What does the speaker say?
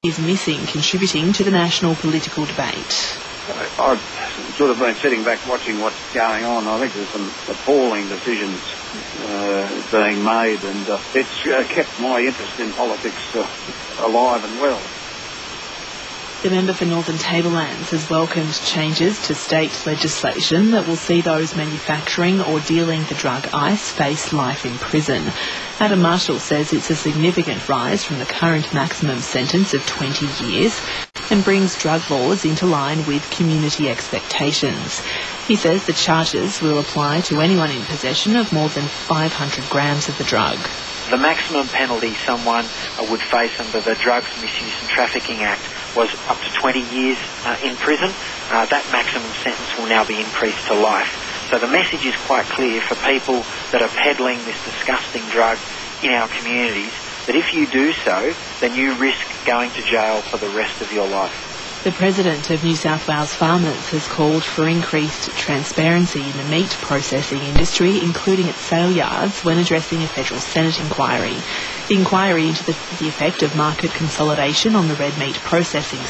is missing contributing to the national political debate. I've sort of been sitting back watching what's going on. I think there's some appalling decisions being made, and it's kept my interest in politics alive and well. The member for Northern Tablelands has welcomed changes to state legislation that will see those manufacturing or dealing the drug ice face life in prison. Adam Marshall says it's a significant rise from the current maximum sentence of 20 years and brings drug laws into line with community expectations. He says the charges will apply to anyone in possession of more than 500 grams of the drug. The maximum penalty someone would face under the Drugs Misuse and Trafficking Act was up to 20 years in prison. That maximum sentence will now be increased to life. So the message is quite clear for people that are peddling this disgusting drug in our communities, that if you do so, then you risk going to jail for the rest of your life. The President of New South Wales Farmers has called for increased transparency in the meat processing industry, including at sale yards, when addressing a federal Senate inquiry. The inquiry into the effect of market consolidation on the red meat processing